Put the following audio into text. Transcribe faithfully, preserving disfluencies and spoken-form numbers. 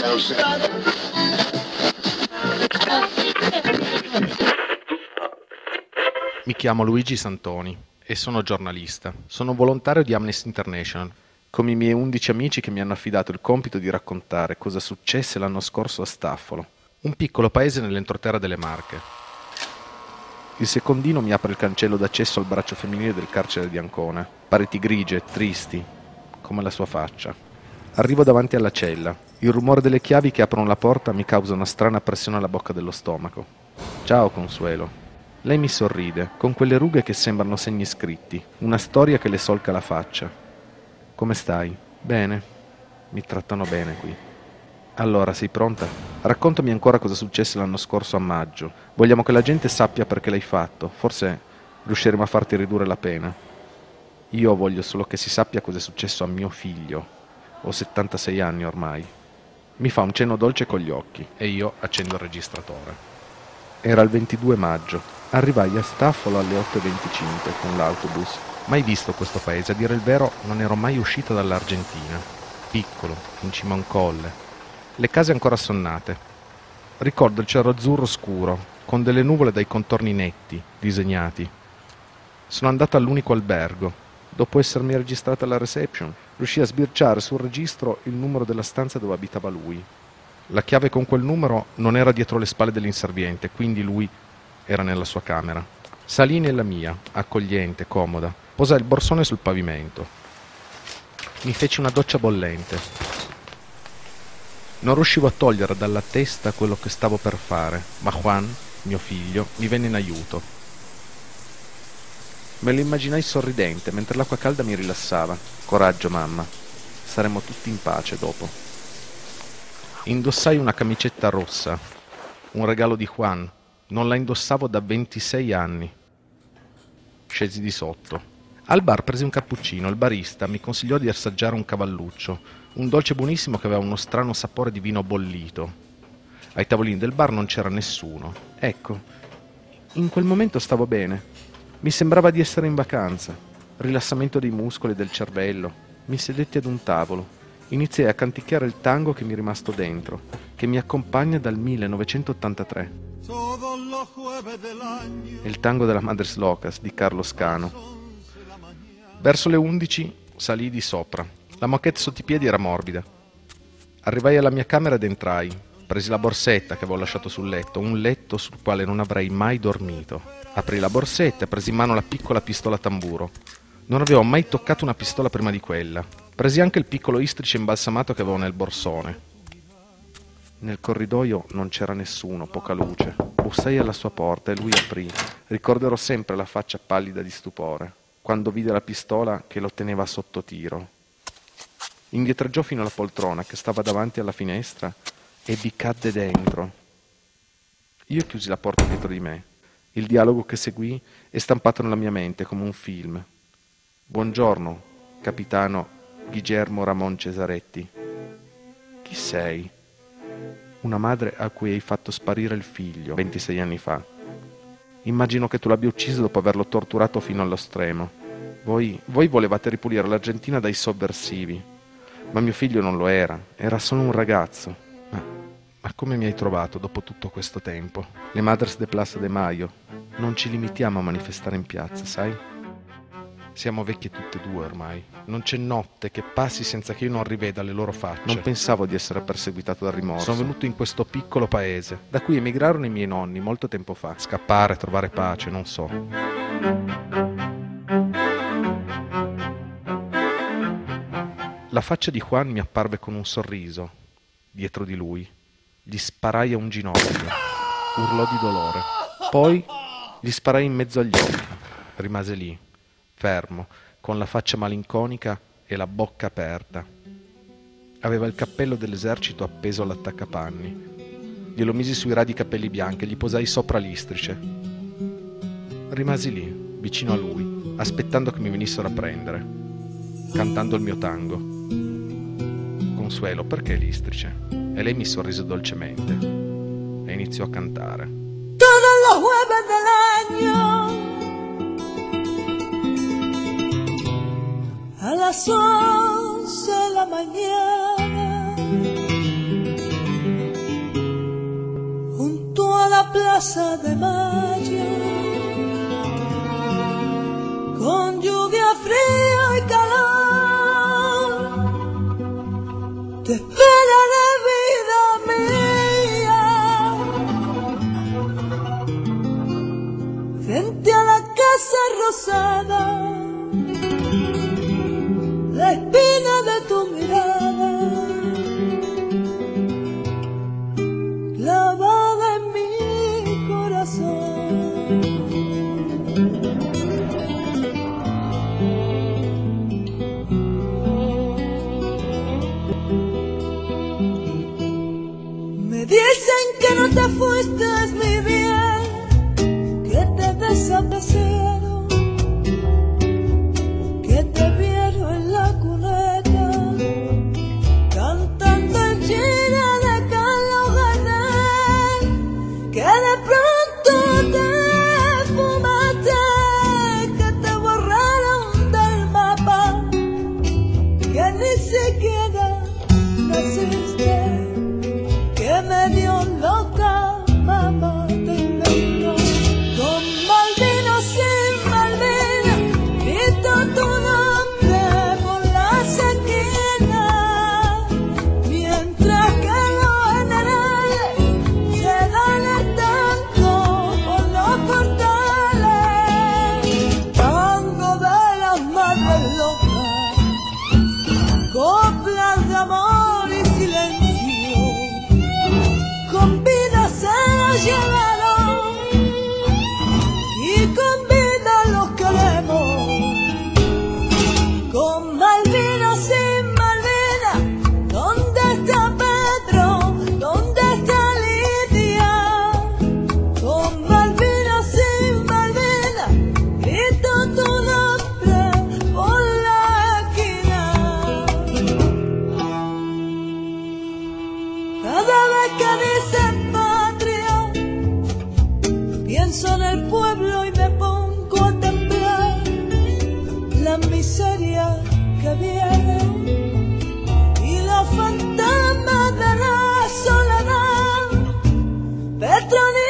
Mi chiamo Luigi Santoni e sono giornalista. Sono volontario di Amnesty International, come i miei undici amici che mi hanno affidato il compito di raccontare cosa successe l'anno scorso a Staffolo, un piccolo paese nell'entroterra delle Marche. Il secondino mi apre il cancello d'accesso al braccio femminile del carcere di Ancona. Pareti grigie, tristi, come la sua faccia. Arrivo davanti alla cella. Il rumore delle chiavi che aprono la porta mi causa una strana pressione alla bocca dello stomaco. Ciao, Consuelo. Lei mi sorride, con quelle rughe che sembrano segni scritti, una storia che le solca la faccia. Come stai? Bene. Mi trattano bene qui. Allora, sei pronta? Raccontami ancora cosa successe l'anno scorso a maggio. Vogliamo che la gente sappia perché l'hai fatto. Forse riusciremo a farti ridurre la pena. Io voglio solo che si sappia cosa è successo a mio figlio. Ho settantasei anni ormai. Mi fa un cenno dolce con gli occhi e io accendo il registratore. Era il ventidue maggio. Arrivai a Staffolo alle otto e venticinque con l'autobus. Mai visto questo paese, a dire il vero non ero mai uscito dall'Argentina. Piccolo, in cima a un colle. Le case ancora assonnate. Ricordo il cielo azzurro scuro, con delle nuvole dai contorni netti, disegnati. Sono andato all'unico albergo. Dopo essermi registrato alla reception, riuscii a sbirciare sul registro il numero della stanza dove abitava lui. La chiave con quel numero non era dietro le spalle dell'inserviente, quindi lui era nella sua camera. Salii nella mia, accogliente, comoda. Posai il borsone sul pavimento. Mi feci una doccia bollente. Non riuscivo a togliere dalla testa quello che stavo per fare, ma Juan, mio figlio, mi venne in aiuto. Me lo immaginai sorridente mentre l'acqua calda mi rilassava. Coraggio, mamma. Saremo tutti in pace dopo. Indossai una camicetta rossa, un regalo di Juan. Non la indossavo da ventisei anni. Scesi di sotto. Al bar presi un cappuccino. Il barista mi consigliò di assaggiare un cavalluccio, un dolce buonissimo che aveva uno strano sapore di vino bollito. Ai tavolini del bar non c'era nessuno. Ecco, in quel momento stavo bene. Mi sembrava di essere in vacanza. Rilassamento dei muscoli e del cervello. Mi sedetti ad un tavolo. Iniziai a canticchiare il tango che mi è rimasto dentro, che mi accompagna dal millenovecentottantatré. È il tango della Madres Locas di Carlos Cano. Verso le undici salii di sopra. La moquette sotto i piedi era morbida. Arrivai alla mia camera ed entrai. Presi la borsetta che avevo lasciato sul letto, un letto sul quale non avrei mai dormito. Aprii la borsetta e presi in mano la piccola pistola a tamburo. Non avevo mai toccato una pistola prima di quella. Presi anche il piccolo istrice imbalsamato che avevo nel borsone. Nel corridoio non c'era nessuno, poca luce. Bussai alla sua porta e lui aprì. Ricorderò sempre la faccia pallida di stupore, quando vide la pistola che lo teneva sotto tiro. Indietreggiò fino alla poltrona che stava davanti alla finestra e vi cadde dentro. Io chiusi la porta dietro di me. Il dialogo che seguì è stampato nella mia mente come un film. Buongiorno, capitano Guillermo Ramon Cesaretti. Chi sei? Una madre a cui hai fatto sparire il figlio ventisei anni fa. Immagino che tu l'abbia ucciso dopo averlo torturato fino allo stremo. Voi, voi volevate ripulire l'Argentina dai sovversivi, ma mio figlio non lo era, era solo un ragazzo. Ma, ma come mi hai trovato dopo tutto questo tempo? Le Madres de Plaza de Mayo. Non ci limitiamo a manifestare in piazza, sai? Siamo vecchie tutte e due ormai. Non c'è notte che passi senza che io non riveda le loro facce. Non pensavo di essere perseguitato dal rimorso. Sono venuto in questo piccolo paese, da cui emigrarono i miei nonni molto tempo fa. Scappare, trovare pace, non so. La faccia di Juan mi apparve con un sorriso. Dietro di lui. Gli sparai a un ginocchio. Urlò di dolore. Poi gli sparai in mezzo agli occhi. Rimase lì, fermo, con la faccia malinconica e la bocca aperta. Aveva il cappello dell'esercito appeso all'attaccapanni. Glielo misi sui radi capelli bianchi e gli posai sopra l'istrice. Rimasi lì, vicino a lui, aspettando che mi venissero a prendere, cantando il mio tango. Consuelo, perché l'istrice? E lei mi sorrise dolcemente e iniziò a cantare. Todos los jueves del año a las once de la mañana rosada, la espina de tu mirada, clavada en mi corazón. Me dicen que no te fuiste, mi bien, que te desaparecieron, que te vieron en la cuneta, cantando el China de Carlos Gardel, que de pronto te fumaste, que te borraron del mapa, que ni siquiera naciste, que medio loca, mamá, te inventó. Con Malvina, sin Malvina, grito tu nombre por las esquinas, mientras que los generales se dan el tango por los portales. Tango de las madres locas, coplas de amor y silencio, con vida se la llevaron y con vida los queremos. Con Malvina, sin Malvina, ¿dónde está Pedro? ¿Dónde está Lidia? Con Malvina, sin Malvina, grito tu nombre por la esquina. Cada vez que dicen patria, pienso en el pueblo y me pongo a temblar. La miseria que viene y los fantasmas de la soledad. Petronila